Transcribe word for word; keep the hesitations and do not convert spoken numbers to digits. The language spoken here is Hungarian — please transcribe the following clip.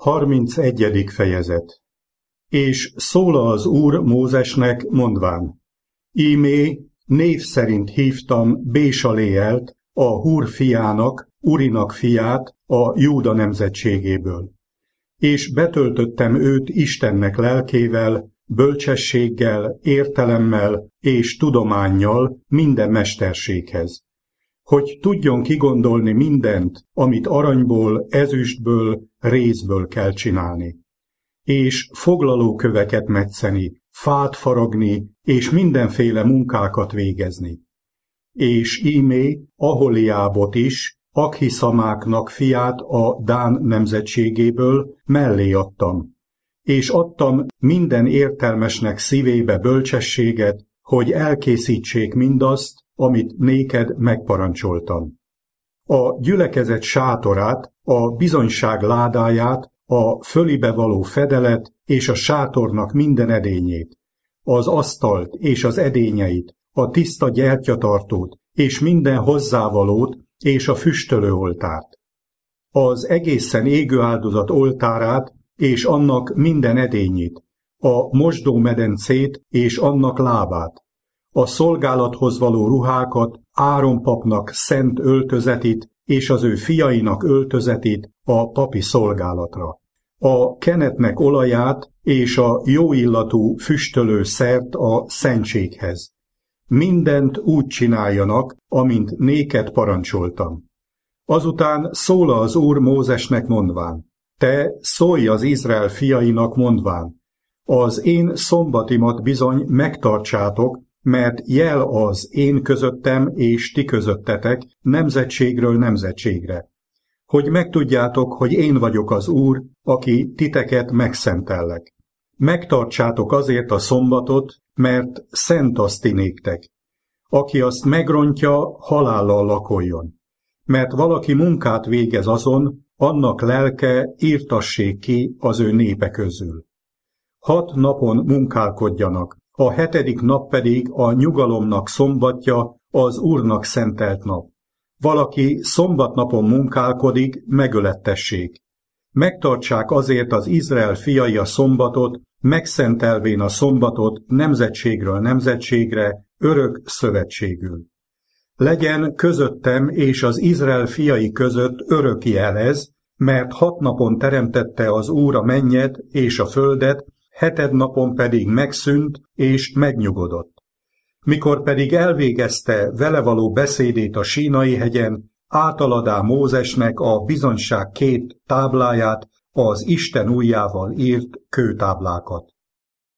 harmincegyedik fejezet. És szól az Úr Mózesnek mondván: Ímé, név szerint hívtam Bésaléelt, a Húr fiának, Urinak fiát a Júda nemzetségéből. És betöltöttem őt Istennek lelkével, bölcsességgel, értelemmel és tudománnyal minden mesterséghez, hogy tudjon kigondolni mindent, amit aranyból, ezüstből, rézből kell csinálni, és foglalóköveket metszeni, fát faragni, és mindenféle munkákat végezni. És ímé Aholiábot is, Akhiszamáknak fiát a Dán nemzetségéből mellé adtam, és adtam minden értelmesnek szívébe bölcsességet, hogy elkészítsék mindazt, amit néked megparancsoltam. A gyülekezet sátorát, a bizonyság ládáját, a fölibe való fedelet és a sátornak minden edényét, az asztalt és az edényeit, a tiszta gyertyatartót és minden hozzávalót és a füstölő oltárt, az egészen égő áldozat oltárát és annak minden edényét, a mosdómedencét és annak lábát, a szolgálathoz való ruhákat, Áron papnak szent öltözetét és az ő fiainak öltözetét a papi szolgálatra, a kenetnek olaját és a jóillatú füstölő szert a szentséghez. Mindent úgy csináljanak, amint néked parancsoltam. Azután szól az Úr Mózesnek mondván: Te szólj az Izrael fiainak mondván: Az én szombatimat bizony megtartsátok, mert jel az én közöttem és ti közöttetek nemzetségről nemzetségre, hogy megtudjátok, hogy én vagyok az Úr, aki titeket megszentellek. Megtartsátok azért a szombatot, mert szent az ti néktek. Aki azt megrontja, halállal lakoljon. Mert valaki munkát végez azon, annak lelke írtassék ki az ő népe közül. Hat napon munkálkodjanak, a hetedik nap pedig a nyugalomnak szombatja, az Úrnak szentelt nap. Valaki szombatnapon munkálkodik, megölettessék. Megtartsák azért az Izrael fiai a szombatot, megszentelvén a szombatot nemzetségről nemzetségre, örök szövetségül. Legyen közöttem és az Izrael fiai között örök jel ez, mert hat napon teremtette az Úr a mennyet és a földet, heted napon pedig megszűnt és megnyugodott. Mikor pedig elvégezte vele való beszédét a Sínai hegyen, átaladá Mózesnek a bizonyság két tábláját, az Isten ujjával írt kőtáblákat.